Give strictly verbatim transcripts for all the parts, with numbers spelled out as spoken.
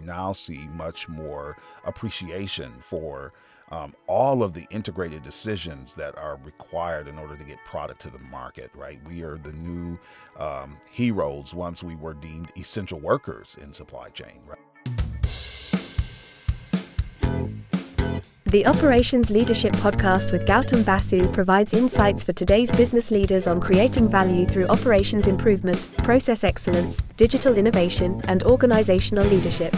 now see much more appreciation for um, all of the integrated decisions that are required in order to get product to the market, right? We are the new um, heroes once we were deemed essential workers in supply chain, right? The Operations Leadership Podcast with Gautam Basu provides insights for today's business leaders on creating value through operations improvement, process excellence, digital innovation, and organizational leadership.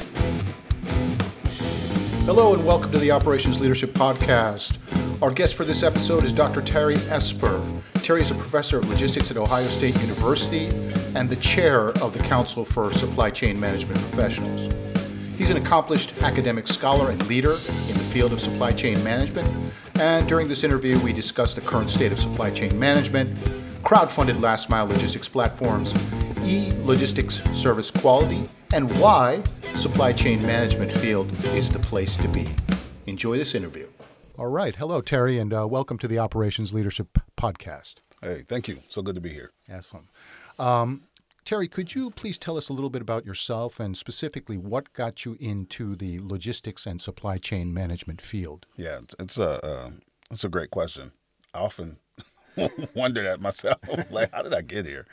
Hello and welcome to the Operations Leadership Podcast. Our guest for this episode is Doctor Terry Esper. Terry is a professor of logistics at Ohio State University and the chair of the Council for Supply Chain Management Professionals. He's an accomplished academic scholar and leader in the field of supply chain management. And during this interview, we discuss the current state of supply chain management, crowd-funded last-mile logistics platforms, e-logistics service quality, and why supply chain management field is the place to be. Enjoy this interview. All right. Hello, Terry, and uh, welcome to the Operations Leadership Podcast. Hey, thank you. So good to be here. Excellent. Um, Terry, could you please tell us a little bit about yourself and specifically what got you into the logistics and supply chain management field? Yeah, it's, it's a uh, it's a great question. I often wonder that myself. Like, how did I get here?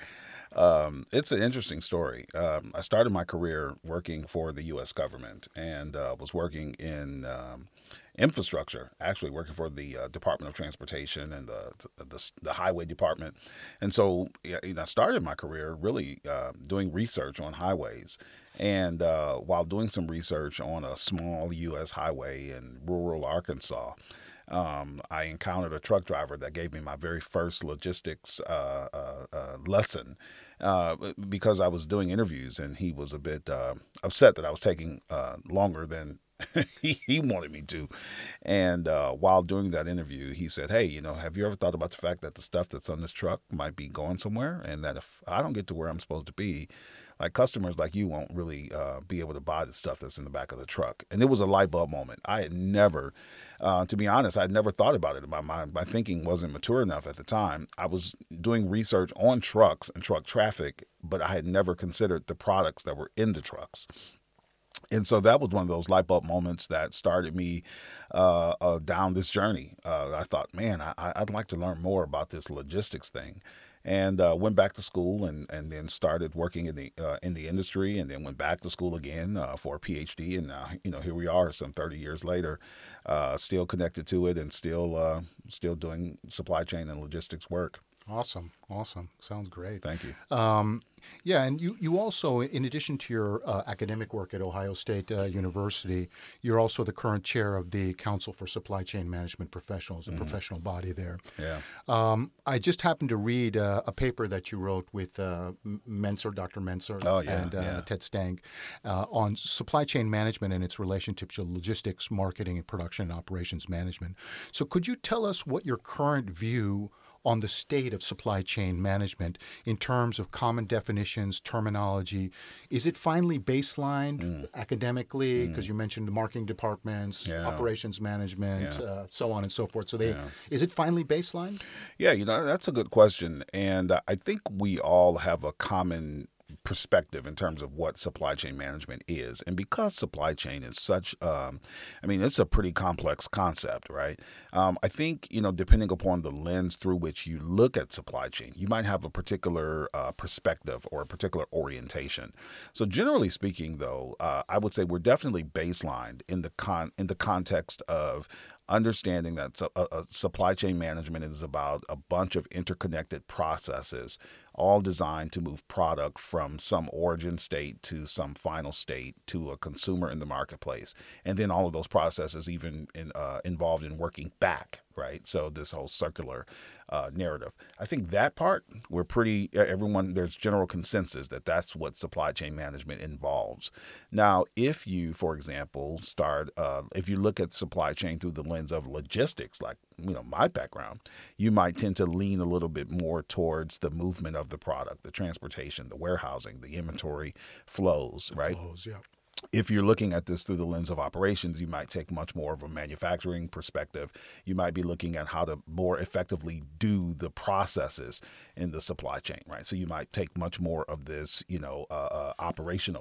Um, it's an interesting story. Um, I started my career working for the U S government and uh, was working in um, infrastructure, actually working for the uh, Department of Transportation and the, the the Highway Department. And so you know, I started my career really uh, doing research on highways. And uh, while doing some research on a small U S highway in rural Arkansas, Um, I encountered a truck driver that gave me my very first logistics uh, uh, uh, lesson uh, because I was doing interviews and he was a bit uh, upset that I was taking uh, longer than he, he wanted me to. And uh, while doing that interview, he said, hey, you know, have you ever thought about the fact that the stuff that's on this truck might be going somewhere and that if I don't get to where I'm supposed to be, like customers like you won't really uh, be able to buy the stuff that's in the back of the truck. And it was a light bulb moment. I had never, uh, to be honest, I had never thought about it in my mind. My thinking wasn't mature enough at the time. I was doing research on trucks and truck traffic, but I had never considered the products that were in the trucks. And so that was one of those light bulb moments that started me uh, uh, down this journey. Uh, I thought, man, I, I'd like to learn more about this logistics thing. And uh, went back to school and, and then started working in the uh, in the industry, and then went back to school again uh, for a P H D. And now, you know, here we are, some thirty years later, uh, still connected to it and still uh, still doing supply chain and logistics work. Awesome. Awesome. Sounds great. Thank you. Um, yeah, and you, you also, in addition to your uh, academic work at Ohio State uh, University, you're also the current chair of the Council for Supply Chain Management Professionals, a mm-hmm. professional body there. Yeah. Um, I just happened to read uh, a paper that you wrote with uh, Menser, Doctor Menser, oh, yeah, and uh, yeah. Ted Stang uh, on supply chain management and its relationship to logistics, marketing, and production and operations management. So could you tell us what your current view on the state of supply chain management in terms of common definitions, terminology? Is it finally baselined mm. academically? Because mm. you mentioned the marketing departments, yeah. operations management, yeah. uh, so on and so forth. So they, yeah. is it finally baselined? Yeah, you know, that's a good question. And uh, I think we all have a common perspective in terms of what supply chain management is. And because supply chain is such, um, I mean, it's a pretty complex concept, right? Um, I think, you know, depending upon the lens through which you look at supply chain, you might have a particular uh, perspective or a particular orientation. So generally speaking, though, uh, I would say we're definitely baselined in the con in the context of understanding that su- uh, uh, supply chain management is about a bunch of interconnected processes, all designed to move product from some origin state to some final state to a consumer in the marketplace. And then all of those processes even in, uh, involved in working back, right? So this whole circular uh, narrative. I think that part, we're pretty, everyone, there's general consensus that that's what supply chain management involves. Now, if you, for example, start, uh, if you look at supply chain through the lens of logistics, like, you know, my background, you might tend to lean a little bit more towards the movement of the product, the transportation, the warehousing, the inventory flows, right? Flows, yeah. If you're looking at this through the lens of operations, you might take much more of a manufacturing perspective. You might be looking at how to more effectively do the processes in the supply chain, right? So you might take much more of this, you know, uh, uh, operational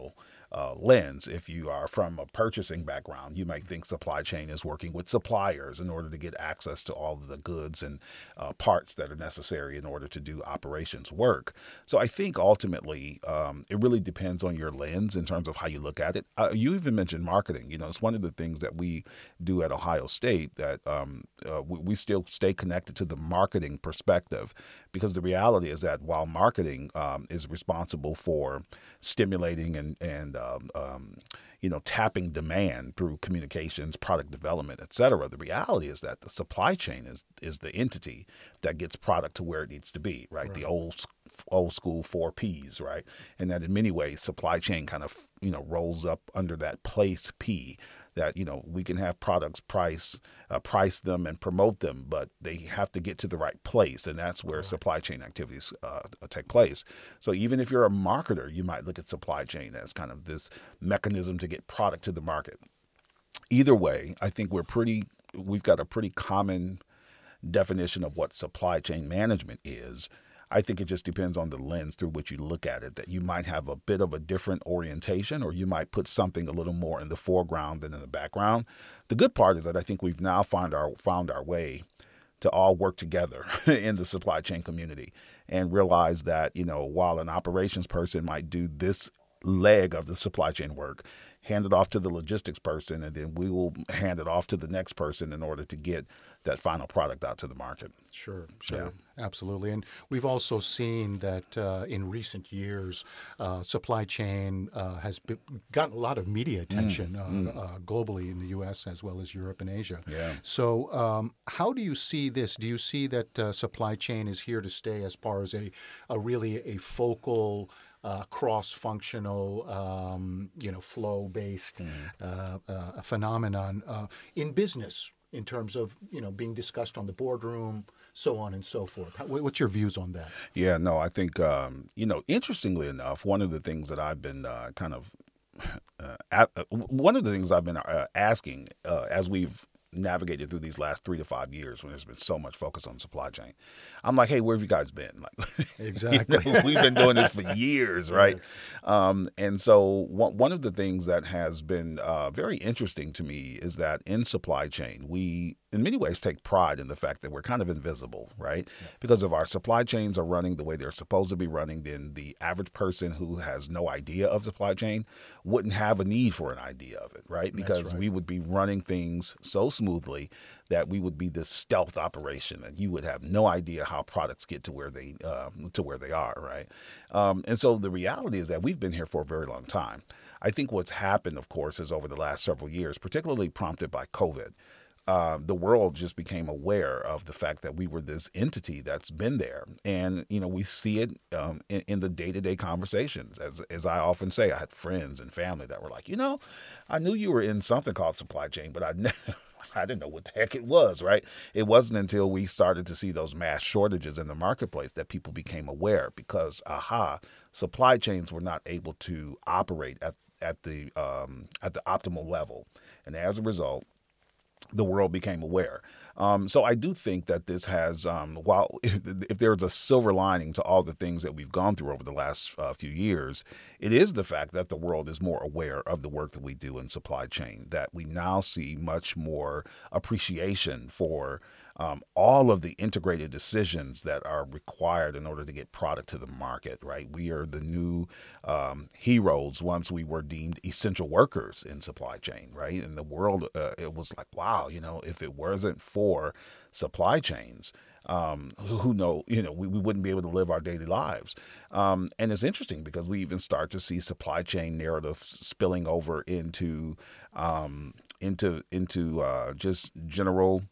uh, lens. If you are from a purchasing background, you might think supply chain is working with suppliers in order to get access to all of the goods and uh, parts that are necessary in order to do operations work. So I think ultimately um, it really depends on your lens in terms of how you look at it. Uh, you even mentioned marketing. You know, it's one of the things that we do at Ohio State that um, uh, we, we still stay connected to the marketing perspective, because the reality is that while marketing um, is responsible for stimulating and and um, um, you know, tapping demand through communications, product development, et cetera, the reality is that the supply chain is is the entity that gets product to where it needs to be, right? right. The old old school four P's, right? And that in many ways, supply chain kind of, you know, rolls up under that place P, that, you know, we can have products price, uh, price them and promote them, but they have to get to the right place. And that's where right. supply chain activities uh, take place. So even if you're a marketer, you might look at supply chain as kind of this mechanism to get product to the market. Either way, I think we're pretty, we've got a pretty common definition of what supply chain management is. I think it just depends on the lens through which you look at it, that you might have a bit of a different orientation, or you might put something a little more in the foreground than in the background. The good part is that I think we've now found our found our way to all work together in the supply chain community and realize that, you know, while an operations person might do this leg of the supply chain work, hand it off to the logistics person, and then we will hand it off to the next person in order to get that final product out to the market. Sure, sure. Yeah. Absolutely. And we've also seen that uh, in recent years, uh, supply chain uh, has been, gotten a lot of media attention mm, uh, mm. Uh, globally in the U S as well as Europe and Asia. Yeah. So um, how do you see this? Do you see that uh, supply chain is here to stay as far as a, a really a focal Uh, cross-functional, um, you know, flow-based mm. uh, uh, phenomenon uh, in business, in terms of, you know, being discussed on the boardroom, so on and so forth? How, what's your views on that? Yeah, no, I think, um, you know, interestingly enough, one of the things that I've been uh, kind of, uh, at, uh, one of the things I've been uh, asking uh, as we've navigated through these last three to five years when there's been so much focus on supply chain, I'm like, hey, where have you guys been? Like, exactly. You know, we've been doing this for years, right? Yes. Um, and so one, one of the things that has been uh, very interesting to me is that in supply chain, we in many ways take pride in the fact that we're kind of invisible, right? Yeah. Because if our supply chains are running the way they're supposed to be running, then the average person who has no idea of supply chain wouldn't have a need for an idea of it, right? Because right. we would be running things so smoothly that we would be this stealth operation, and you would have no idea how products get to where they uh, to where they are, right? Um, and so the reality is that we've been here for a very long time. I think what's happened, of course, is over the last several years, particularly prompted by COVID, Uh, the world just became aware of the fact that we were this entity that's been there. And, you know, we see it um, in, in the day-to-day conversations. As as I often say, I had friends and family that were like, you know, I knew you were in something called supply chain, but I never, I didn't know what the heck it was, right? It wasn't until we started to see those mass shortages in the marketplace that people became aware, because, aha, supply chains were not able to operate at, at the um, at the optimal level. And as a result, the world became aware. Um, so I do think that this has, um, while if, if there's a silver lining to all the things that we've gone through over the last uh, few years, it is the fact that the world is more aware of the work that we do in supply chain, that we now see much more appreciation for um, all of the integrated decisions that are required in order to get product to the market, right? We are the new um, heroes once we were deemed essential workers in supply chain, right? In the world, uh, it was like, wow, you know, if it wasn't for supply chains, um, who know, you know, we, we wouldn't be able to live our daily lives. Um, and it's interesting because we even start to see supply chain narrative spilling over into, um, into, into uh, just general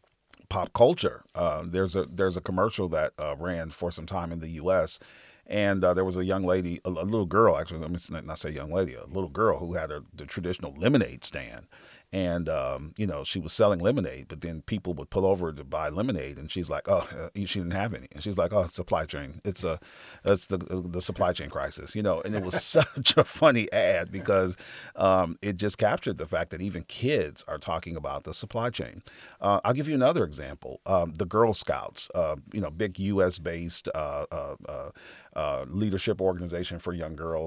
pop culture. Uh, there's a there's a commercial that uh, ran for some time in the U S, and uh, there was a young lady, a, a little girl, actually, let me not say young lady, a little girl who had a, the traditional lemonade stand. And, um, you know, she was selling lemonade, but then people would pull over to buy lemonade, and she's like, oh, uh, she didn't have any. And she's like, oh, it's supply chain. It's a, it's the the supply chain crisis, you know. And it was such a funny ad because um, it just captured the fact that even kids are talking about the supply chain. Uh, I'll give you another example. Um, the Girl Scouts, uh, you know, big U S-based uh, uh, uh, uh, leadership organization for young girls.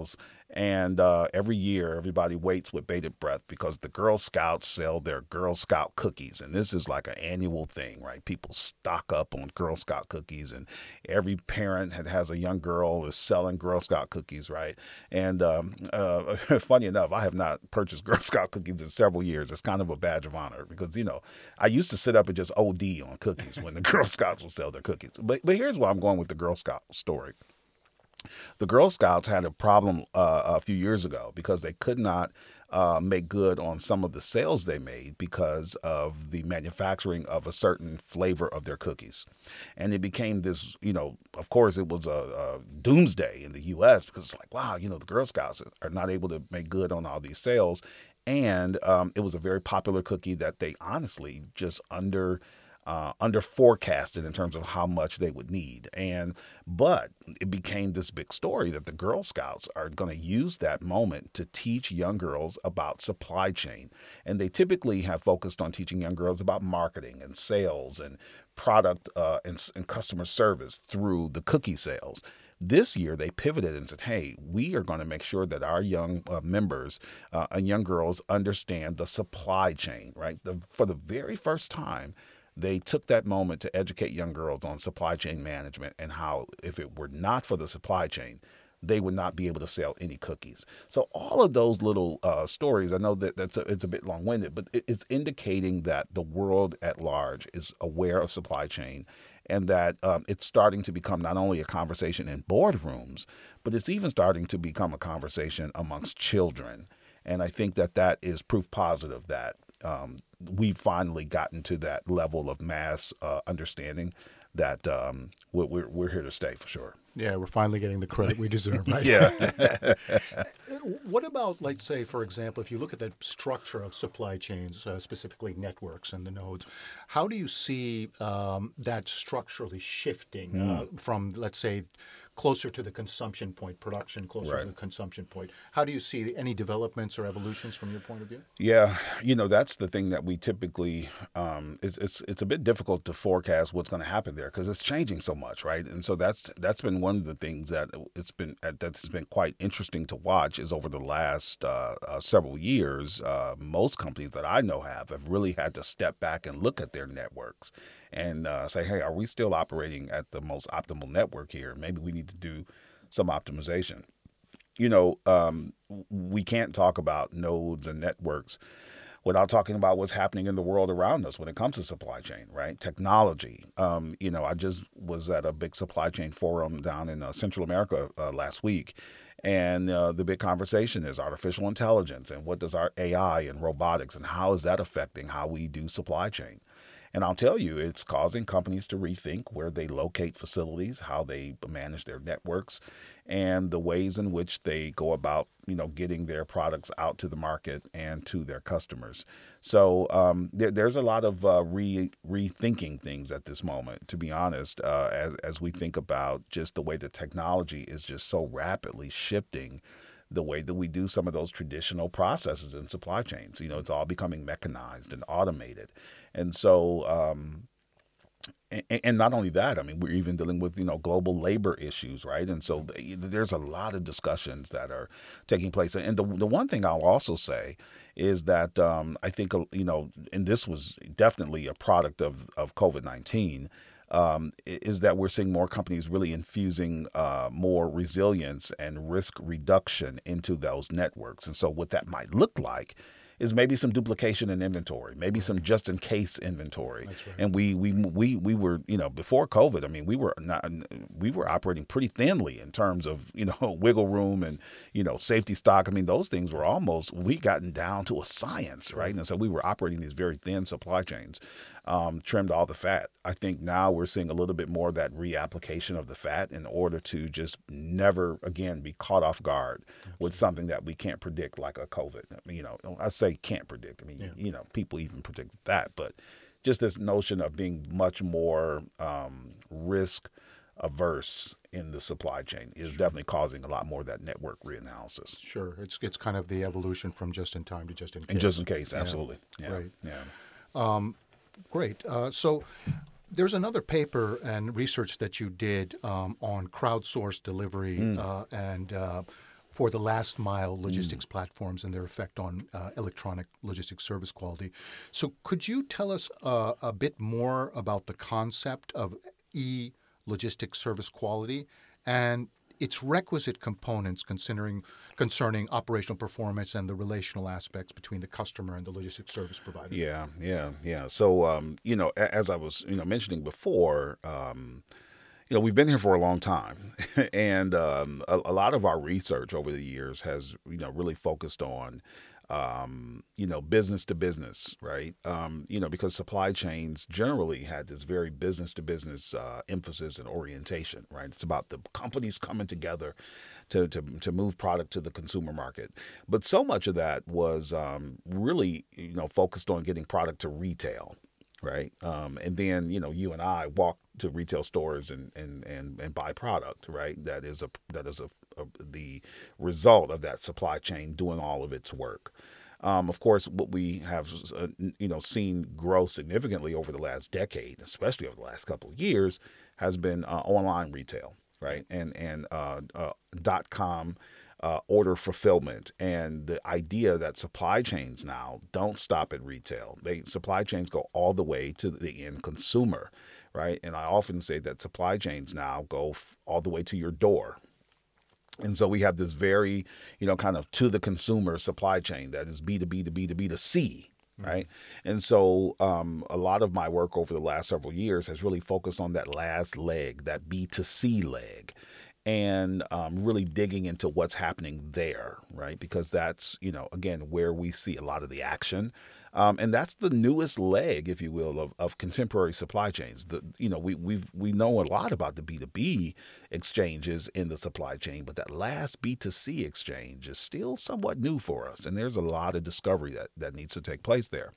And uh, every year, everybody waits with bated breath because the Girl Scouts sell their Girl Scout cookies. And this is like an annual thing, right? People stock up on Girl Scout cookies, and every parent that has a young girl is selling Girl Scout cookies, right? And um, uh, funny enough, I have not purchased Girl Scout cookies in several years. It's kind of a badge of honor because, you know, I used to sit up and just O D on cookies when the Girl Scouts would sell their cookies. But, but here's where I'm going with the Girl Scout story. The Girl Scouts had a problem uh, a few years ago because they could not uh, make good on some of the sales they made because of the manufacturing of a certain flavor of their cookies. And it became this, you know, of course, it was a, a doomsday in the U S because it's like, wow, you know, the Girl Scouts are not able to make good on all these sales. And um, it was a very popular cookie that they honestly just under Uh, under forecasted in terms of how much they would need. And but it became this big story that the Girl Scouts are going to use that moment to teach young girls about supply chain. And they typically have focused on teaching young girls about marketing and sales and product uh, and, and customer service through the cookie sales. This year, they pivoted and said, hey, we are going to make sure that our young uh, members uh, and young girls understand the supply chain, right? The, for the very first time, they took that moment to educate young girls on supply chain management and how if it were not for the supply chain, they would not be able to sell any cookies. So all of those little uh, stories, I know that that's a, it's a bit long-winded, but it, it's indicating that the world at large is aware of supply chain and that um, it's starting to become not only a conversation in boardrooms, but it's even starting to become a conversation amongst children. And I think that that is proof positive that um, we've finally gotten to that level of mass uh, understanding that um, we're, we're we're here to stay for sure. Yeah, we're finally getting the credit we deserve, right? Yeah. What about, like, say, for example, if you look at the structure of supply chains, uh, specifically networks and the nodes, how do you see um, that structurally shifting mm. uh, from, let's say, closer to the consumption point, production closer right. to the consumption point? How do you see any developments or evolutions from your point of view? Yeah, you know, that's the thing that we typically, um, it's, it's it's a bit difficult to forecast what's going to happen there because it's changing so much, right? And so that's that's been one of the things that it's been that's been quite interesting to watch is over the last uh, uh, several years, uh, most companies that I know have have really had to step back and look at their networks and uh, say, hey, are we still operating at the most optimal network here? Maybe we need to do some optimization. You know, um, we can't talk about nodes and networks without talking about what's happening in the world around us when it comes to supply chain, right? Technology. Um, you know, I just was at a big supply chain forum down in uh, Central America uh, last week. And uh, the big conversation is artificial intelligence and what does our A I and robotics and how is that affecting how we do supply chain? And I'll tell you, it's causing companies to rethink where they locate facilities, how they manage their networks, and the ways in which they go about, you know, getting their products out to the market and to their customers. So um, there, there's a lot of uh, re, rethinking things at this moment, to be honest, uh, as, as we think about just the way the technology is just so rapidly shifting the way that we do some of those traditional processes in supply chains. You know, it's all becoming mechanized and automated. And so, um, and, and not only that, I mean, we're even dealing with, you know, global labor issues, right? And so there's a lot of discussions that are taking place. And the, the one thing I'll also say is that um, I think, you know, and this was definitely a product of, of COVID nineteen, Um, is that we're seeing more companies really infusing uh, more resilience and risk reduction into those networks. And so what that might look like is maybe some duplication in inventory, maybe some just in case inventory. That's right. And we we we we were, you know, before COVID, I mean, we were not we were operating pretty thinly in terms of, you know, wiggle room and, you know, safety stock. I mean, those things were almost we gotten down to a science, right? And so we were operating these very thin supply chains. Um, trimmed all the fat. I think now we're seeing a little bit more of that reapplication of the fat in order to just never again be caught off guard Absolutely. With something that we can't predict, like a COVID. I mean, you know, I say can't predict. I mean, yeah. you know, people even predict that, but just this notion of being much more um, risk averse in the supply chain is definitely causing a lot more of that network reanalysis. Sure, it's it's kind of the evolution from just in time to just in case. And just in case, absolutely. Yeah. Yeah. Right. Yeah. Um, Great. Uh, so there's another paper and research that you did um, on crowdsourced delivery mm. uh, and uh, for the last mile logistics mm. platforms and their effect on uh, electronic logistics service quality. So could you tell us uh, a bit more about the concept of e-logistics service quality and its requisite components considering concerning operational performance and the relational aspects between the customer and the logistics service provider? Yeah, yeah, yeah. So, um, you know, as I was, you know, mentioning before, um, you know, we've been here for a long time, and um, a, a lot of our research over the years has, you know, really focused on, um, you know, business to business, right? Um, you know, because supply chains generally had this very business to business uh, emphasis and orientation, right? It's about the companies coming together to, to to move product to the consumer market. But so much of that was um, really, you know, focused on getting product to retail. Right. Um, and then, you know, you and I walk to retail stores and, and, and, and buy product. Right. That is a that is a, a the result of that supply chain doing all of its work. Um, of course, what we have, uh, you know, seen grow significantly over the last decade, especially over the last couple of years, has been uh, online retail. Right. And and uh, uh, dot com. Uh, order fulfillment, and the idea that supply chains now don't stop at retail. They supply chains go all the way to the end consumer, right? And I often say that supply chains now go f- all the way to your door. And so we have this very, you know, kind of to the consumer supply chain that is B to B to B to B to C. Right. Mm-hmm. And so um, a lot of my work over the last several years has really focused on that last leg, that B to C leg. And um, really digging into what's happening there, right? Because that's, you know, again, where we see a lot of the action. Um, and that's the newest leg, if you will, of, of contemporary supply chains. The, you know, we we we know a lot about the B to B exchanges in the supply chain, but that last B to C exchange is still somewhat new for us. And there's a lot of discovery that, that needs to take place there.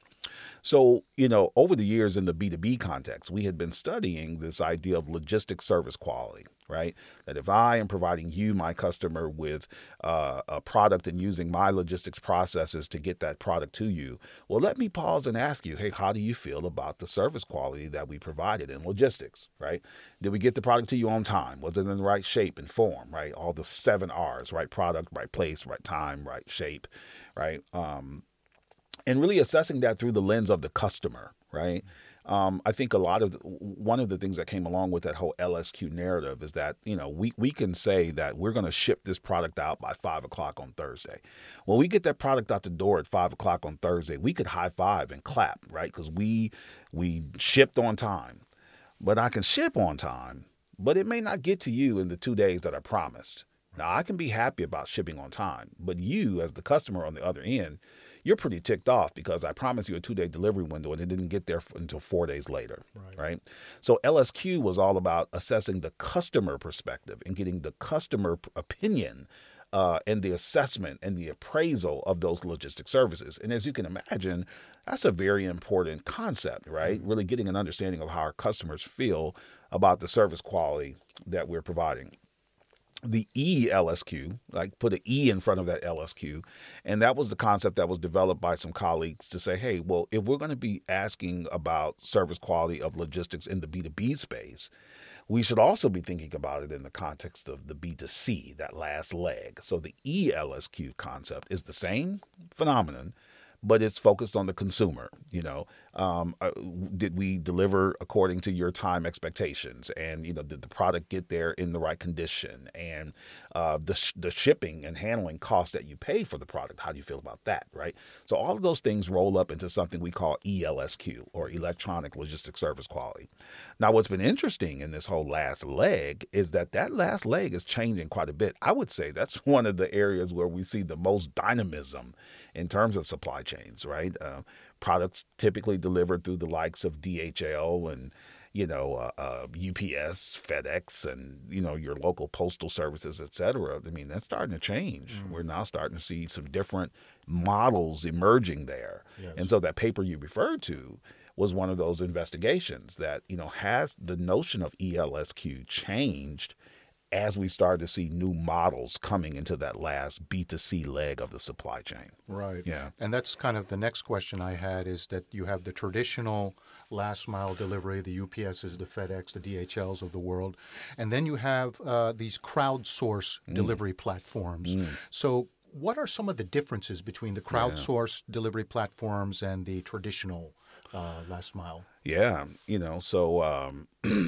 So, you know, over the years in the B to B context, we had been studying this idea of logistics service quality, right? That if I am providing you, my customer, with uh, a product and using my logistics processes to get that product to you, well, let me pause and ask you, hey, how do you feel about the service quality that we provided in logistics, right? Did we get the product to you on time? Was it in the right shape and form, right? All the seven R's, right? Product, right place, right time, right shape, right? Um, And really assessing that through the lens of the customer, right? Um, I think a lot of the, one of the things that came along with that whole L S Q narrative is that, you know, we, we can say that we're going to ship this product out by five o'clock on Thursday. When we get that product out the door at five o'clock on Thursday, we could high five and clap, right? Because we we shipped on time. But I can ship on time, but it may not get to you in the two days that I promised. Now, I can be happy about shipping on time, but you as the customer on the other end, you're pretty ticked off because I promised you a two-day delivery window and it didn't get there until four days later, right. right? So L S Q was all about assessing the customer perspective and getting the customer opinion uh, and the assessment and the appraisal of those logistic services. And as you can imagine, that's a very important concept, right? Mm-hmm. Really getting an understanding of how our customers feel about the service quality that we're providing. The E L S Q, like put an E in front of that L S Q. And that was the concept that was developed by some colleagues to say, hey, well, if we're going to be asking about service quality of logistics in the B to B space, we should also be thinking about it in the context of the B to C, that last leg. So the E L S Q concept is the same phenomenon, but it's focused on the consumer. You know, um, uh, did we deliver according to your time expectations? And, you know, did the product get there in the right condition? And uh, the sh- the shipping and handling costs that you paid for the product, how do you feel about that, right? So all of those things roll up into something we call E L S Q, or Electronic Logistics Service Quality. Now, what's been interesting in this whole last leg is that that last leg is changing quite a bit. I would say that's one of the areas where we see the most dynamism in terms of supply chains, right? Uh, products typically delivered through the likes of D H L and, you know, uh, uh, U P S, FedEx, and, you know, your local postal services, et cetera. I mean, that's starting to change. Mm. We're now starting to see some different models emerging there. Yes. And so that paper you referred to was one of those investigations that, you know, has the notion of E L S Q changed as we started to see new models coming into that last B two C leg of the supply chain. Right. Yeah. And that's kind of the next question I had, is that you have the traditional last mile delivery, the U P S's, the FedEx, the D H L's of the world. And then you have uh, these crowdsourced mm. delivery platforms. Mm. So what are some of the differences between the crowdsourced yeah. delivery platforms and the traditional uh, last mile? Yeah. You know, so... Um,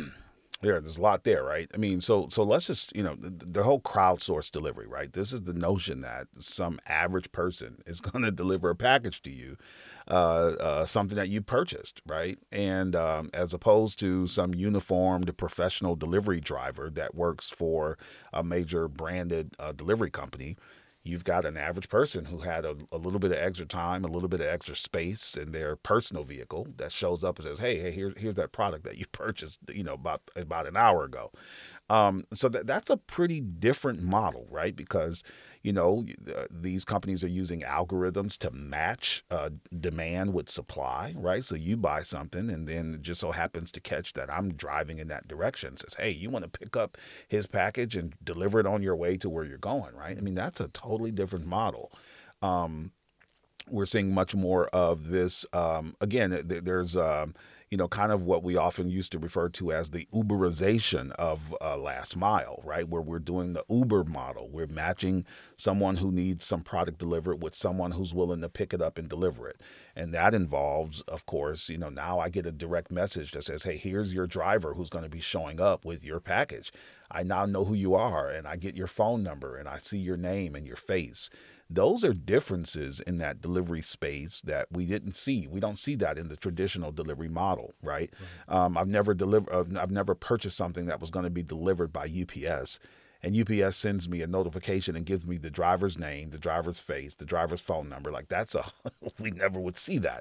Yeah, there's a lot there, right? I mean, so so let's just, you know, the, the whole crowdsourced delivery, right? This is the notion that some average person is going to deliver a package to you, uh, uh, something that you purchased, right? And um, as opposed to some uniformed professional delivery driver that works for a major branded uh, delivery company, you've got an average person who had a, a little bit of extra time, a little bit of extra space in their personal vehicle that shows up and says, hey, hey, here's, here's that product that you purchased, you know, about, about an hour ago. Um, so that, that's a pretty different model, right? Because, you know, uh, these companies are using algorithms to match uh, demand with supply, right? So you buy something and then it just so happens to catch that I'm driving in that direction. Says, hey, you want to pick up his package and deliver it on your way to where you're going, right? I mean, that's a totally different model. Um, we're seeing much more of this. Um, again, th- there's... Um, you know, kind of what we often used to refer to as the Uberization of uh, last mile, right? Where we're doing the Uber model. We're matching someone who needs some product delivered with someone who's willing to pick it up and deliver it. And that involves, of course, you know, now I get a direct message that says, hey, here's your driver who's going to be showing up with your package. I now know who you are, and I get your phone number, and I see your name and your face. Those are differences in that delivery space that we didn't see. We don't see that in the traditional delivery model, right? right. Um, I've never delivered. I've never purchased something that was going to be delivered by U P S, and U P S sends me a notification and gives me the driver's name, the driver's face, the driver's phone number. Like that's a we never would see that.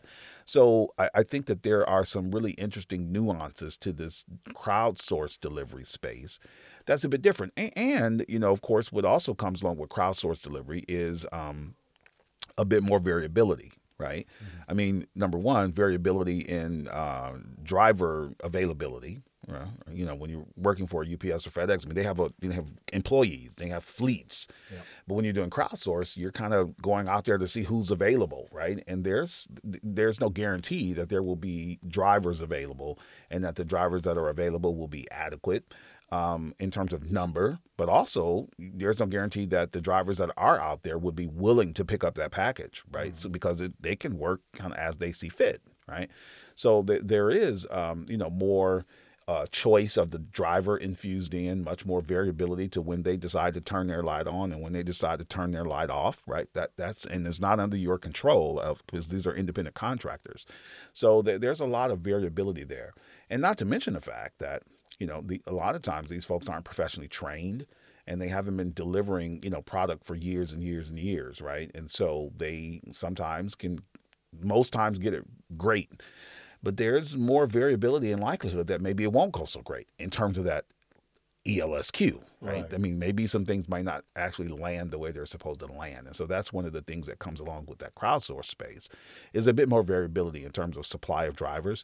So I, I think that there are some really interesting nuances to this crowdsourced delivery space. That's a bit different. And, and, you know, of course, what also comes along with crowdsourced delivery is um, a bit more variability, right? Mm-hmm. I mean, number one, variability in uh, driver availability. Uh, you know, when you're working for a U P S or FedEx, I mean, they have a you know, have employees, they have fleets. Yeah. But when you're doing crowdsource, you're kind of going out there to see who's available, right? And there's there's no guarantee that there will be drivers available and that the drivers that are available will be adequate. Um, in terms of number, but also there's no guarantee that the drivers that are out there would be willing to pick up that package, right? Mm-hmm. So because it, they can work kind of as they see fit, right? So th- there is, um, you know, more uh, choice of the driver infused in, much more variability to when they decide to turn their light on and when they decide to turn their light off, right? That that's and it's not under your control of because these are independent contractors. So th- there's a lot of variability there, and not to mention the fact that. You know, the, a lot of times these folks aren't professionally trained and they haven't been delivering, you know, product for years and years and years, right? And so they sometimes can, most times get it great, but there's more variability and likelihood that maybe it won't go so great in terms of that E L S Q, right? right? I mean, maybe some things might not actually land the way they're supposed to land. And so that's one of the things that comes along with that crowdsource space is a bit more variability in terms of supply of drivers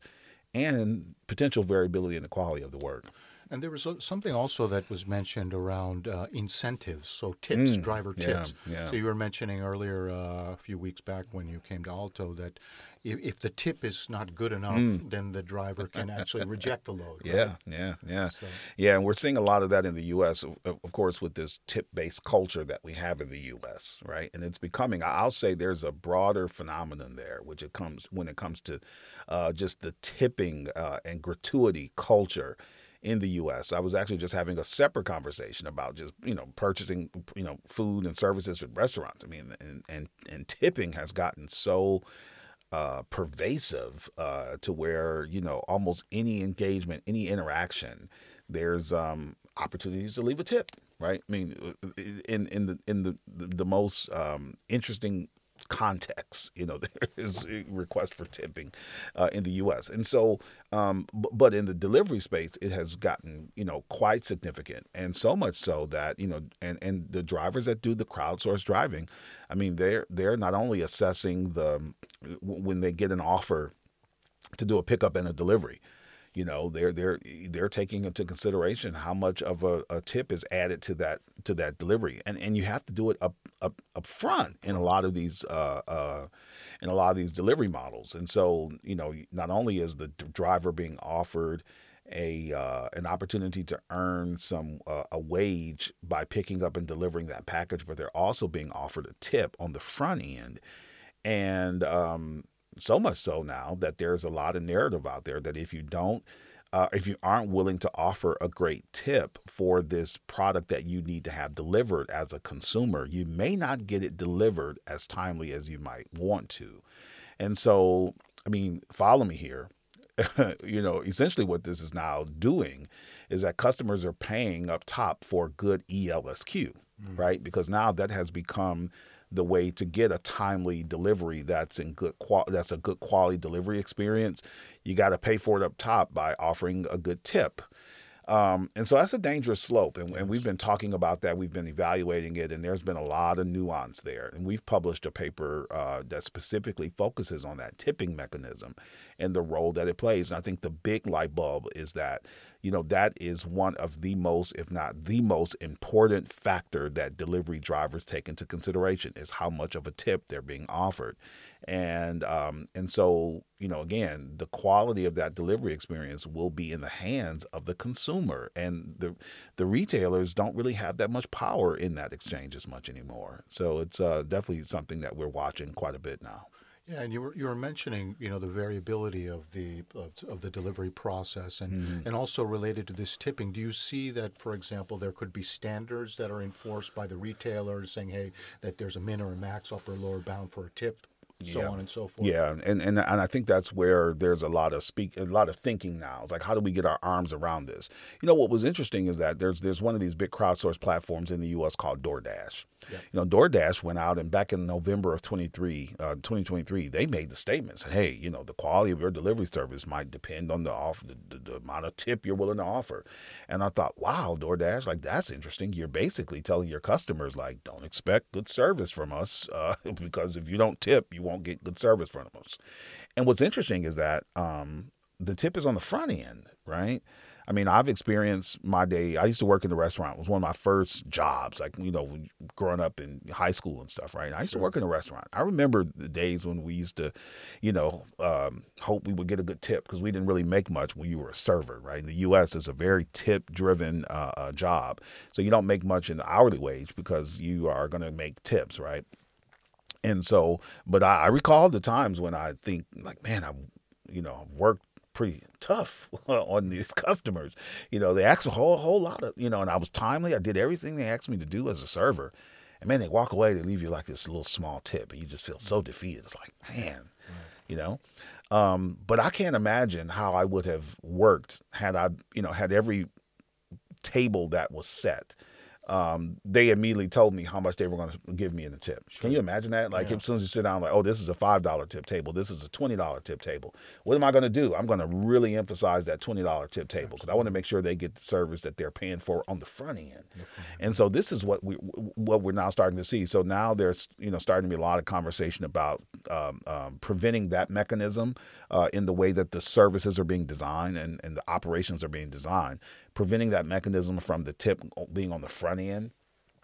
and potential variability in the quality of the work. And there was something also that was mentioned around uh, incentives, so tips, mm, driver tips. Yeah, yeah. So you were mentioning earlier uh, a few weeks back when you came to Alto that if, if the tip is not good enough, mm. then the driver can actually reject the load. Right? Yeah, yeah, yeah. So. Yeah, and we're seeing a lot of that in the U S, of, of course, with this tip-based culture that we have in the U S, right? And it's becoming, I'll say there's a broader phenomenon there, which it comes when it comes to uh, just the tipping uh, and gratuity culture in the U S. I was actually just having a separate conversation about just, you know, purchasing, you know, food and services at restaurants. I mean, and and, and tipping has gotten so uh, pervasive uh, to where, you know, almost any engagement, any interaction, there's um, opportunities to leave a tip, right? I mean, in in the in the the most um, interesting context, you know, there is a request for tipping uh, in the U S. And so, um, b- but in the delivery space, it has gotten, you know, quite significant. And so much so that, you know, and, and the drivers that do the crowdsourced driving, I mean, they're, they're not only assessing the, when they get an offer to do a pickup and a delivery, You know, they're they're they're taking into consideration how much of a, a tip is added to that to that delivery, and and you have to do it up up up front in a lot of these uh, uh, in a lot of these delivery models. And so, you know, not only is the driver being offered a uh, an opportunity to earn some uh, a wage by picking up and delivering that package, but they're also being offered a tip on the front end, and um, so much so now that there's a lot of narrative out there that if you don't, uh, if you aren't willing to offer a great tip for this product that you need to have delivered as a consumer, you may not get it delivered as timely as you might want to. And so, I mean, follow me here. You know, essentially what this is now doing is that customers are paying up top for good E L S Q, mm. right? Because now that has become the way to get a timely delivery that's in good qual- that's a good quality delivery experience. You got to pay for it up top by offering a good tip. Um, and so that's a dangerous slope. And, and we've been talking about that. We've been evaluating it, and there's been a lot of nuance there. And we've published a paper uh, that specifically focuses on that tipping mechanism and the role that it plays. And I think the big light bulb is that, you know, that is one of the most, if not the most important factor that delivery drivers take into consideration is how much of a tip they're being offered. And um, and so, you know, again, the quality of that delivery experience will be in the hands of the consumer. And the the retailers don't really have that much power in that exchange as much anymore. So it's uh, definitely something that we're watching quite a bit now. Yeah, and you were you were mentioning, you know, the variability of the of, of the delivery process, and mm-hmm. and also related to this tipping. Do you see that, for example, there could be standards that are enforced by the retailers saying, hey, that there's a min or a max, upper or lower bound for a tip? So yeah. on and so forth. Yeah, and, and and I think that's where there's a lot of speak, a lot of thinking now. It's like, how do we get our arms around this? You know, what was interesting is that there's there's one of these big crowdsourced platforms in the U S called DoorDash. Yeah. You know, DoorDash went out and back in November of twenty-three, uh, twenty twenty-three, they made the statements. Hey, you know, the quality of your delivery service might depend on the offer, the, the, the amount of tip you're willing to offer. And I thought, wow, DoorDash, like that's interesting. You're basically telling your customers, like, don't expect good service from us uh, because if you don't tip, you won't get good service from us. And what's interesting is that um, the tip is on the front end, right? I mean, I've experienced my day. I used to work in the restaurant. It was one of my first jobs, like, you know, growing up in high school and stuff, right? I used sure. to work in a restaurant. I remember the days when we used to, you know, um, hope we would get a good tip because we didn't really make much when you were a server, right? In the U S, it's a very tip-driven uh, uh, job. So you don't make much in the hourly wage because you are going to make tips, right? And so, but I, I recall the times when I think, like, man, I, you know, worked pretty tough on these customers. You know, they asked a whole whole lot of, you know, and I was timely. I did everything they asked me to do as a server. And man, they walk away, they leave you like this little small tip, and you just feel so defeated. It's like, man, right. you know. Um, but I can't imagine how I would have worked had I, you know, had every table that was set. Um, they immediately told me how much they were going to give me in a tip. Sure. Can you imagine that? Like, yeah. as soon as you sit down, like, oh, this is a five dollar tip table. This is a twenty dollar tip table. What am I going to do? I'm going to really emphasize that twenty dollar tip table because I want to make sure they get the service that they're paying for on the front end. Mm-hmm. And so this is what we what we're now starting to see. So now there's, you know, starting to be a lot of conversation about um, um, preventing that mechanism uh, in the way that the services are being designed and, and the operations are being designed. Preventing that mechanism from the tip being on the front end.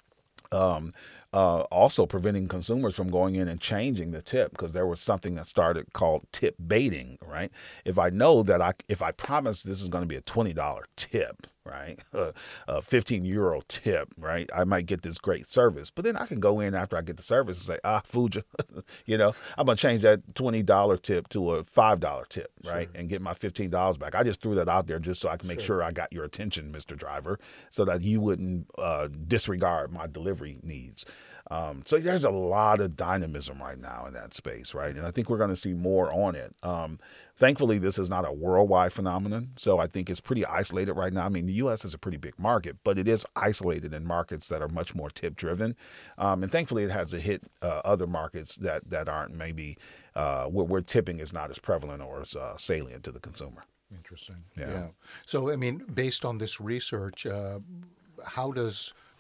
Um, uh, also preventing consumers from going in and changing the tip because there was something that started called tip baiting, right? If I know that I, if I promise this is going to be a twenty dollar tip, right? Uh, a fifteen euro tip, right? I might get this great service, but then I can go in after I get the service and say, ah, fooled you. You know, I'm going to change that twenty dollar tip to a five dollar tip, right? Sure. And get my fifteen dollars back. I just threw that out there just so I can make sure, sure I got your attention, Mister Driver, so that you wouldn't uh, disregard my delivery needs. Um, so there's a lot of dynamism right now in that space, right? And I think we're going to see more on it. Um, thankfully, this is not a worldwide phenomenon, so I think it's pretty isolated right now. I mean, the U S is a pretty big market, but it is isolated in markets that are much more tip-driven. Um, and thankfully, it has to hit uh, other markets that, that aren't maybe uh, where, where tipping is not as prevalent or as uh, salient to the consumer. Interesting. Yeah. yeah. So, I mean, based on this research, uh, how does...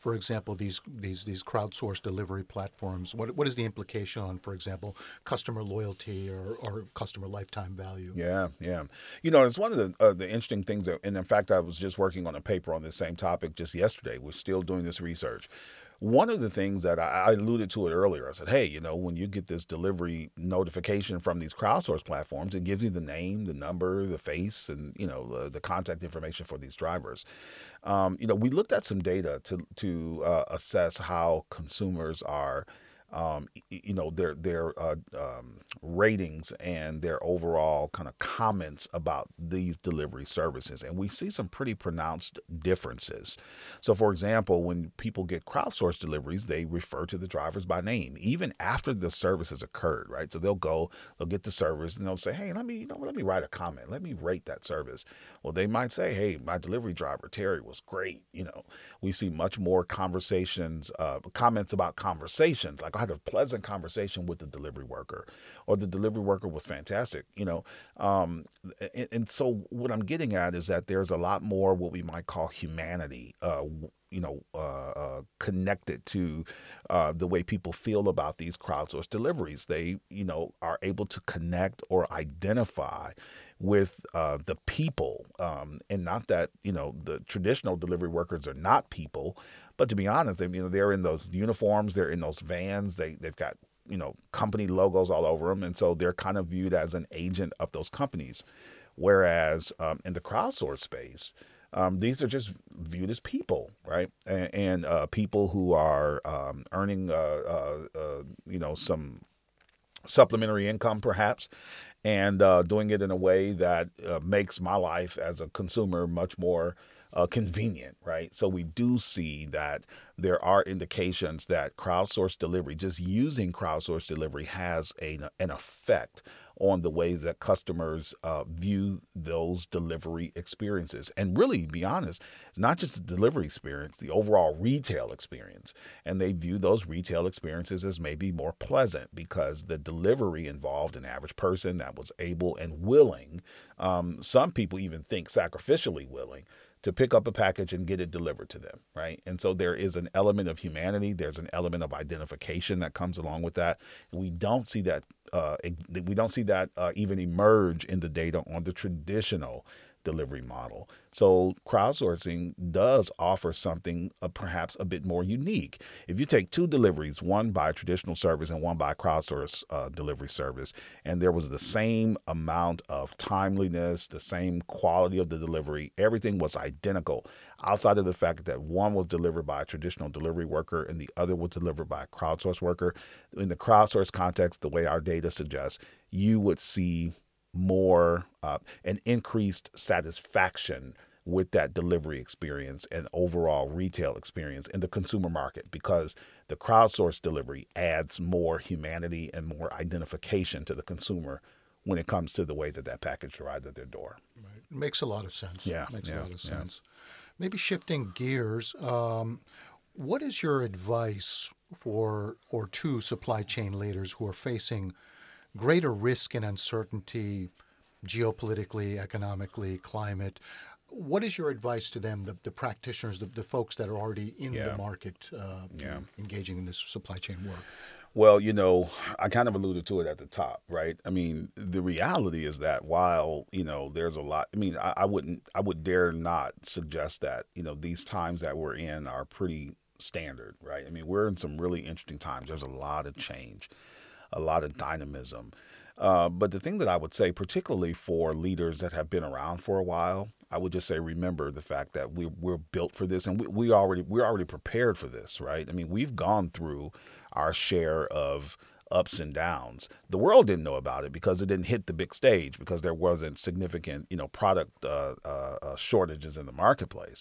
for example, these these these crowdsourced delivery platforms? What what is the implication on, for example, customer loyalty or, or customer lifetime value? Yeah, yeah. You know, it's one of the uh, the interesting things that, and in fact, I was just working on a paper on this same topic just yesterday. We're still doing this research. One of the things that I, I alluded to it earlier, I said, hey, you know, when you get this delivery notification from these crowdsourced platforms, it gives you the name, the number, the face, and, you know, the, the contact information for these drivers. Um, you know, we looked at some data to to uh, assess how consumers are, um, you know, their their uh, um, ratings and their overall kind of comments about these delivery services, and we see some pretty pronounced differences. So, for example, when people get crowdsourced deliveries, they refer to the drivers by name, even after the service has occurred, right? So they'll go, they'll get the service, and they'll say, "Hey, let me, you know, let me write a comment, let me rate that service." Well, they might say, "Hey, my delivery driver Terry was great." You know, we see much more conversations, uh, comments about conversations, like I had a pleasant conversation with the delivery worker, or the delivery worker was fantastic, you know. Um, and, and so what I'm getting at is that there's a lot more what we might call humanity, uh, you know, uh, uh, connected to uh, the way people feel about these crowdsourced deliveries. They, you know, are able to connect or identify with uh, the people, um, and not that, you know, the traditional delivery workers are not people, but to be honest, they, you know, they're in those uniforms, they're in those vans, they they've got, you know, company logos all over them, and so they're kind of viewed as an agent of those companies. Whereas um, in the crowdsourced space, um, these are just viewed as people, right? And, and uh, people who are um, earning, uh, uh, uh, you know, some supplementary income perhaps, and uh, doing it in a way that uh, makes my life as a consumer much more uh, convenient, right? So we do see that there are indications that crowdsourced delivery, just using crowdsourced delivery, has a, an effect on the ways that customers uh, view those delivery experiences. And really, to be honest, not just the delivery experience, the overall retail experience. And they view those retail experiences as maybe more pleasant because the delivery involved an average person that was able and willing, um, some people even think sacrificially willing, to pick up a package and get it delivered to them, right? And so there is an element of humanity. There's an element of identification that comes along with that. We don't see that. Uh, we don't see that uh, even emerge in the data on the traditional delivery model. So crowdsourcing does offer something uh, perhaps a bit more unique. If you take two deliveries, one by a traditional service and one by a crowdsourced uh, delivery service, and there was the same amount of timeliness, the same quality of the delivery, everything was identical, outside of the fact that one was delivered by a traditional delivery worker and the other was delivered by a crowdsourced worker. In the crowdsourced context, the way our data suggests, you would see more uh, an increased satisfaction with that delivery experience and overall retail experience in the consumer market, because the crowdsourced delivery adds more humanity and more identification to the consumer when it comes to the way that that package arrived at their door. Right. Makes a lot of sense. Yeah, Makes yeah, a lot of yeah. sense. Maybe shifting gears, um, what is your advice for or to supply chain leaders who are facing greater risk and uncertainty geopolitically, economically, climate? What is your advice to them, the, the practitioners, the, the folks that are already in Yeah. the market uh, Yeah. engaging in this supply chain work? Well, you know, I kind of alluded to it at the top, right? I mean, the reality is that while, you know, there's a lot, I mean, I, I wouldn't, I would dare not suggest that, you know, these times that we're in are pretty standard, right? I mean, we're in some really interesting times. There's a lot of change, a lot of dynamism. Uh, but the thing that I would say, particularly for leaders that have been around for a while, I would just say, remember the fact that we, we're built for this, and we, we already, we're already prepared for this, right? I mean, we've gone through our share of ups and downs. The world didn't know about it because it didn't hit the big stage, because there wasn't significant, you know, product uh, uh, uh, shortages in the marketplace.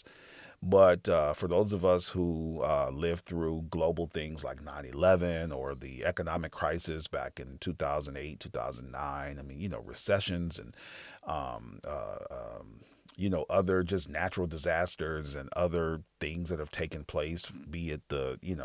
But uh, for those of us who uh, lived through global things like nine eleven or the economic crisis back in two thousand eight, two thousand nine, I mean, you know, recessions and, um, uh, um, you know, other just natural disasters and other things that have taken place, be it the, you know,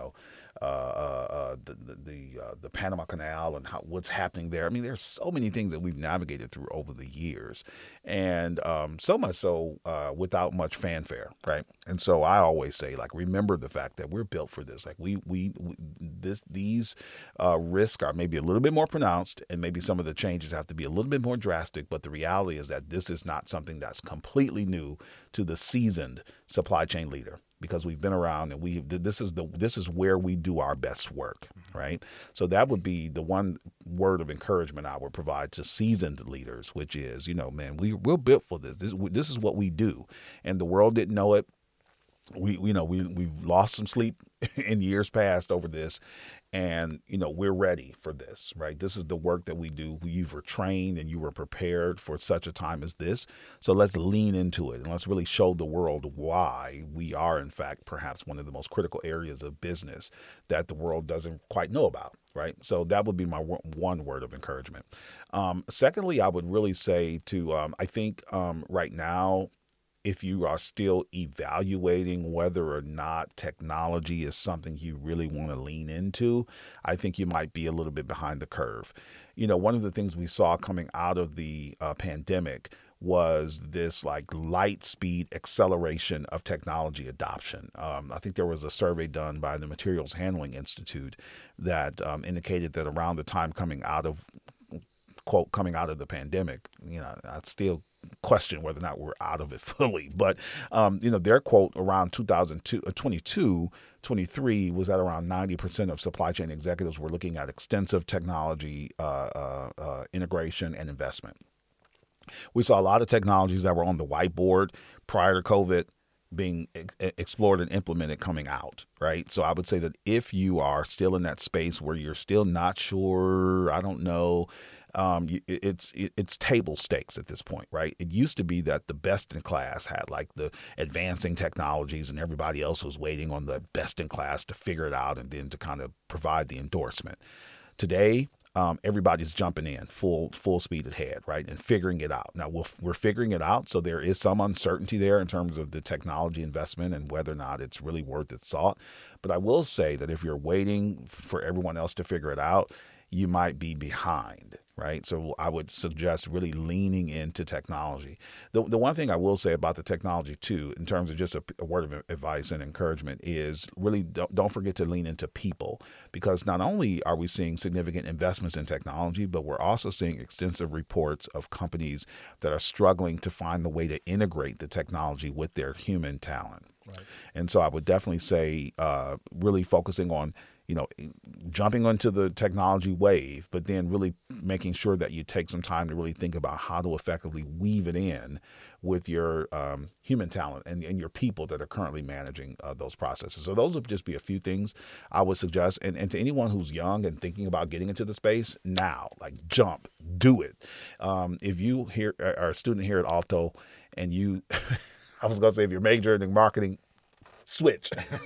uh, uh, uh, the the the, uh, the Panama Canal and how, what's happening there. I mean, there's so many things that we've navigated through over the years, and um, so much so uh, without much fanfare, right? And so I always say, like, remember the fact that we're built for this. Like we we, we this these uh, risks are maybe a little bit more pronounced, and maybe some of the changes have to be a little bit more drastic. But the reality is that this is not something that's completely new to the seasoned supply chain leader, because we've been around and we this is the this is where we do our best work, right? So that would be the one word of encouragement I would provide to seasoned leaders, which is, you know, man, we we're built for this. This this is what we do, and the world didn't know it. We you know we we've lost some sleep in years past over this, and you know we're ready for this, right? This is the work that we do. You were trained and you were prepared for such a time as this. So let's lean into it and let's really show the world why we are, in fact, perhaps one of the most critical areas of business that the world doesn't quite know about, right? So that would be my one word of encouragement. Um, secondly, I would really say to um, I think um, right now, if you are still evaluating whether or not technology is something you really want to lean into, I think you might be a little bit behind the curve. You know, one of the things we saw coming out of the uh, pandemic was this like light speed acceleration of technology adoption. Um, I think there was a survey done by the Materials Handling Institute that um, indicated that around the time coming out of, quote, coming out of the pandemic, you know, I'd still question whether or not we're out of it fully. But, um, you know, their quote around two thousand twenty-two, twenty-three was that around ninety percent of supply chain executives were looking at extensive technology uh, uh, uh, integration and investment. We saw a lot of technologies that were on the whiteboard prior to COVID being ex- explored and implemented coming out, right? So I would say that if you are still in that space where you're still not sure, I don't know, Um, it's it's table stakes at this point, right? It used to be that the best in class had like the advancing technologies and everybody else was waiting on the best in class to figure it out and then to kind of provide the endorsement. Today, um, everybody's jumping in full full speed ahead, right, and figuring it out. Now, we'll, we're figuring it out, so there is some uncertainty there in terms of the technology investment and whether or not it's really worth its salt. But I will say that if you're waiting for everyone else to figure it out, you might be behind, right? So I would suggest really leaning into technology. The the one thing I will say about the technology too, in terms of just a, a word of advice and encouragement, is really don't, don't forget to lean into people, because not only are we seeing significant investments in technology, but we're also seeing extensive reports of companies that are struggling to find the way to integrate the technology with their human talent. Right. And so I would definitely say uh, really focusing on, you know, jumping onto the technology wave, but then really making sure that you take some time to really think about how to effectively weave it in with your um, human talent and, and your people that are currently managing uh, those processes. So those would just be a few things I would suggest. And, and to anyone who's young and thinking about getting into the space now, like jump, do it. Um, if you here are a student here at Alto and you, I was going to say, if you're majoring in marketing, switch.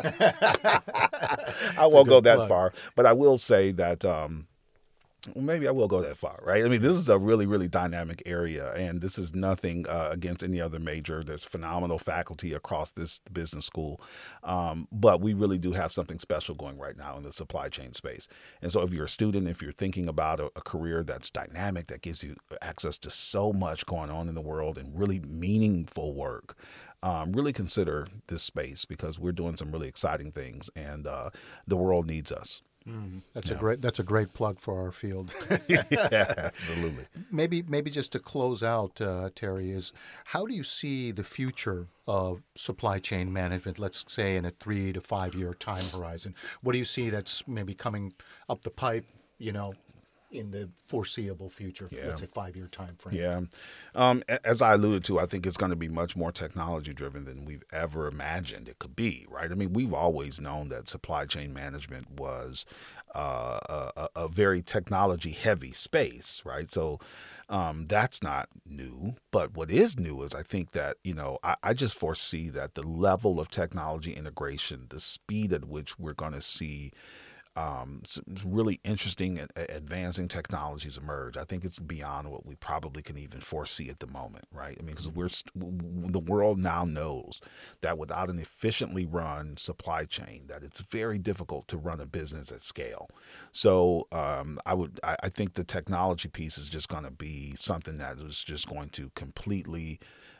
I won't go that plug. far, but I will say that um, maybe I will go that far, right? I mean, this is a really, really dynamic area, and this is nothing uh, against any other major. There's phenomenal faculty across this business school, um, but we really do have something special going right now in the supply chain space. And so if you're a student, if you're thinking about a, a career that's dynamic, that gives you access to so much going on in the world and really meaningful work, Um, really consider this space, because we're doing some really exciting things, and uh, the world needs us. Mm, that's yeah. a great that's a great plug for our field. Yeah, absolutely. Maybe maybe just to close out, uh, Terry, is how do you see the future of supply chain management? Let's say in a three to five year time horizon. What do you see that's maybe coming up the pipe? You know, in the foreseeable future, yeah. let's say five-year time frame. Yeah. Um, as I alluded to, I think it's going to be much more technology-driven than we've ever imagined it could be, right? I mean, we've always known that supply chain management was uh, a, a very technology-heavy space, right? So um, that's not new. But what is new is I think that, you know, I, I just foresee that the level of technology integration, the speed at which we're going to see um, some really interesting, uh, advancing technologies emerge. I think it's beyond what we probably can even foresee at the moment, right? I mean, because we're the world now knows that without an efficiently run supply chain, that it's very difficult to run a business at scale. So um, I would, I, I think the technology piece is just going to be something that is just going to completely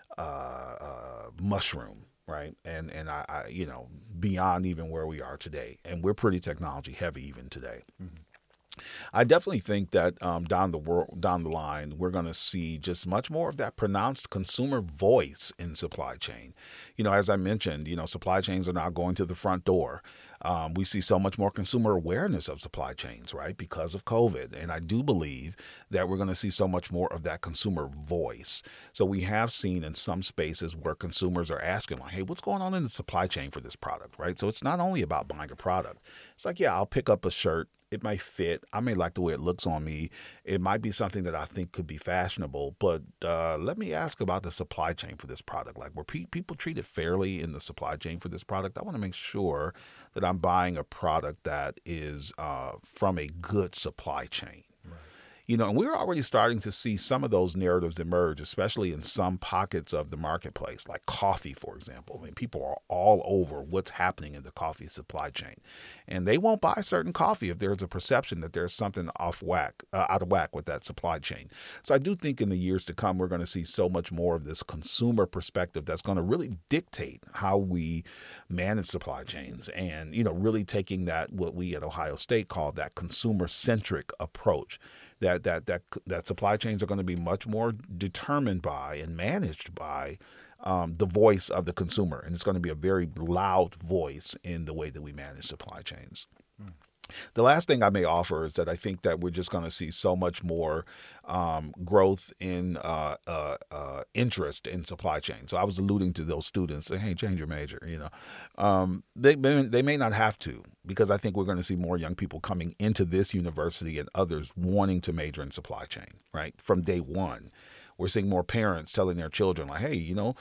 uh, uh, mushroom. Right. And, and I, I, you know, beyond even where we are today. And we're pretty technology heavy even today. Mm-hmm. I definitely think that um, down the world, down the line, we're going to see just much more of that pronounced consumer voice in supply chain. You know, as I mentioned, you know, supply chains are now going to the front door. Um, we see so much more consumer awareness of supply chains, right, because of COVID. And I do believe that we're going to see so much more of that consumer voice. So we have seen in some spaces where consumers are asking, like, hey, what's going on in the supply chain for this product, right? So it's not only about buying a product. It's like, yeah, I'll pick up a shirt. It might fit. I may like the way it looks on me. It might be something that I think could be fashionable, but uh, let me ask about the supply chain for this product. Like, were pe- people treated fairly in the supply chain for this product? I want to make sure that I'm buying a product that is uh, from a good supply chain. Right. You know, and we're already starting to see some of those narratives emerge, especially in some pockets of the marketplace, like coffee, for example. I mean, people are all over what's happening in the coffee supply chain, and they won't buy certain coffee if there's a perception that there's something off whack, uh, out of whack with that supply chain. So I do think in the years to come, we're going to see so much more of this consumer perspective that's going to really dictate how we manage supply chains, and, you know, really taking that, what we at Ohio State call that consumer-centric approach. That that that that supply chains are going to be much more determined by and managed by um, the voice of the consumer, and it's going to be a very loud voice in the way that we manage supply chains. Mm. The last thing I may offer is that I think that we're just going to see so much more um, growth in uh, uh, uh, interest in supply chain. So I was alluding to those students saying, hey, change your major. You know, um, they, they may not have to, because I think we're going to see more young people coming into this university and others wanting to major in supply chain, right? From day one, we're seeing more parents telling their children, like, hey, you know,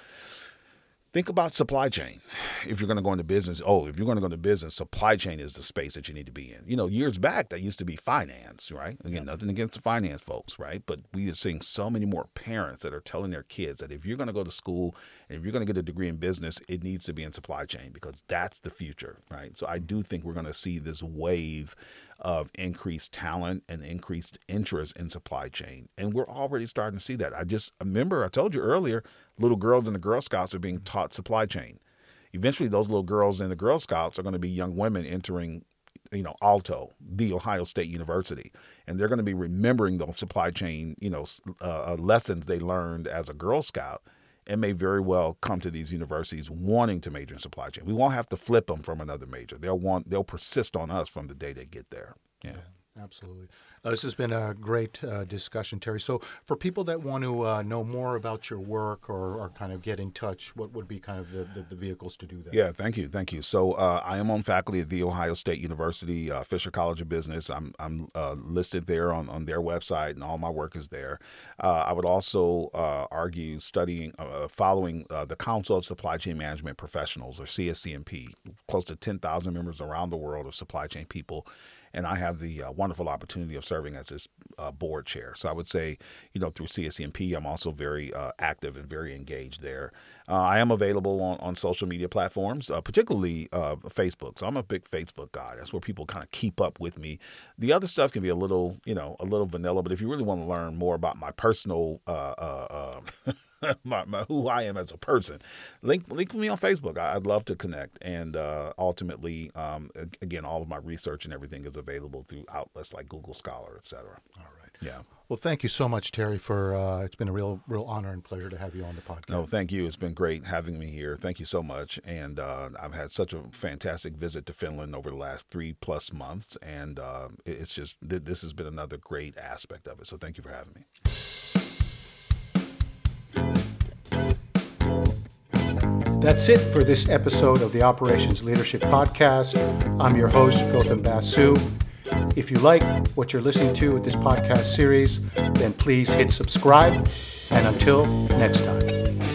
think about supply chain. If you're going to go into business, oh, if you're going to go into business, supply chain is the space that you need to be in. You know, years back, that used to be finance, right? Again, nothing against the finance folks, right? But we are seeing so many more parents that are telling their kids that if you're going to go to school and if you're going to get a degree in business, it needs to be in supply chain, because that's the future, right? So I do think we're going to see this wave of increased talent and increased interest in supply chain. And we're already starting to see that. I just remember, I told you earlier, little girls in the Girl Scouts are being taught supply chain. Eventually, those little girls in the Girl Scouts are going to be young women entering, you know, Alto, the Ohio State University, and they're going to be remembering those supply chain, you know, uh, lessons they learned as a Girl Scout, and may very well come to these universities wanting to major in supply chain. We won't have to flip them from another major. They'll want, they'll persist on us from the day they get there. Yeah. Yeah, absolutely. Uh, this has been a great uh, discussion, Terry. So for people that want to uh, know more about your work, or, or kind of get in touch, what would be kind of the, the, the vehicles to do that? Yeah, thank you. Thank you. So uh, I am on faculty at The Ohio State University, uh, Fisher College of Business. I'm I'm uh, listed there on, on their website, and all my work is there. Uh, I would also uh, argue studying, uh, following uh, the Council of Supply Chain Management Professionals, or C S C M P, close to ten thousand members around the world of supply chain people. And I have the uh, wonderful opportunity of serving as this uh, board chair. So I would say, you know, through C S C M P, I'm also very uh, active and very engaged there. Uh, I am available on, on social media platforms, uh, particularly uh, Facebook. So I'm a big Facebook guy. That's where people kind of keep up with me. The other stuff can be a little, you know, a little vanilla. But if you really want to learn more about my personal uh, uh, uh, My, my, who I am as a person, link link with me on Facebook. I, I'd love to connect. And uh, ultimately, um, again, all of my research and everything is available through outlets like Google Scholar, et cetera. All right. Yeah. Well, thank you so much, Terry, for uh, it's been a real, real honor and pleasure to have you on the podcast. No, thank you. It's been great having me here. Thank you so much. And uh, I've had such a fantastic visit to Finland over the last three plus months. And uh, it's just, this has been another great aspect of it. So thank you for having me. That's it for this episode of the Operations Leadership Podcast. I'm your host, Gautam Basu. If you like what you're listening to with this podcast series, then please hit subscribe. And until next time.